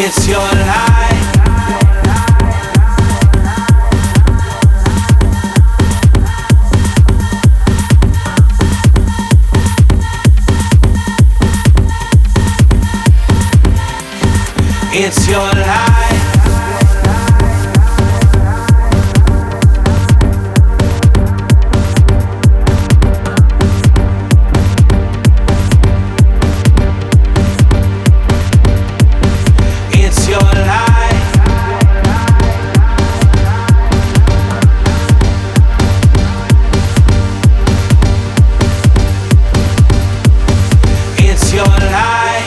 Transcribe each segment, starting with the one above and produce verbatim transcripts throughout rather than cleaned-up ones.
It's your life. It's your life. It's your life. It's your life.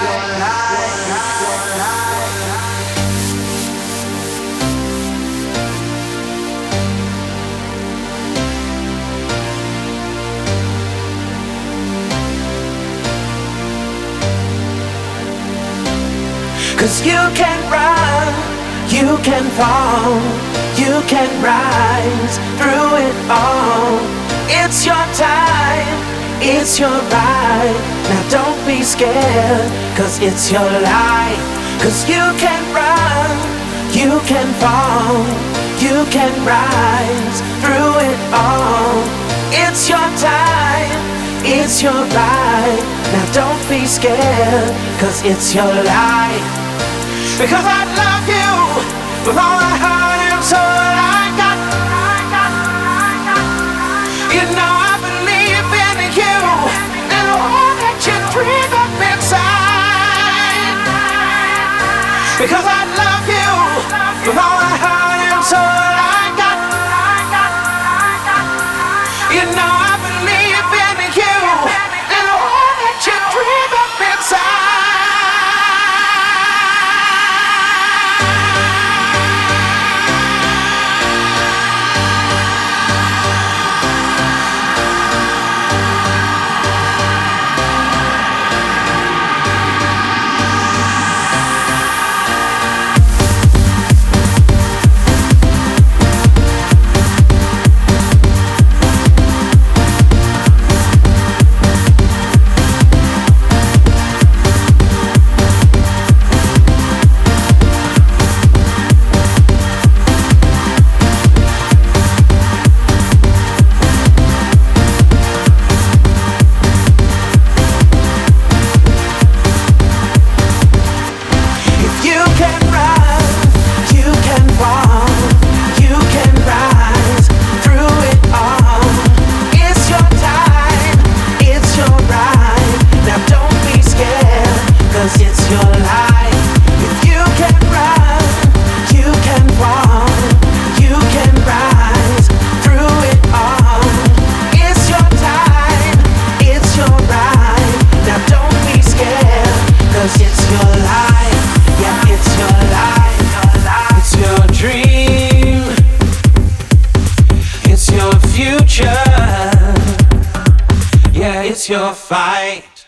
Cause you can run, you can fall, you can rise through it all. It's your time, it's your right. Now don't be scared, cause it's your life. Cause you can run, you can fall, you can rise through it all. It's your time, it's your right. Now don't be scared, cause it's your life. Because I love you with all my heart and soul I got. You know I believe in you and all that you dream up inside. Because I love you with all my heart and soul I got. You know I believe in you and all that you dream up inside. It's your fight.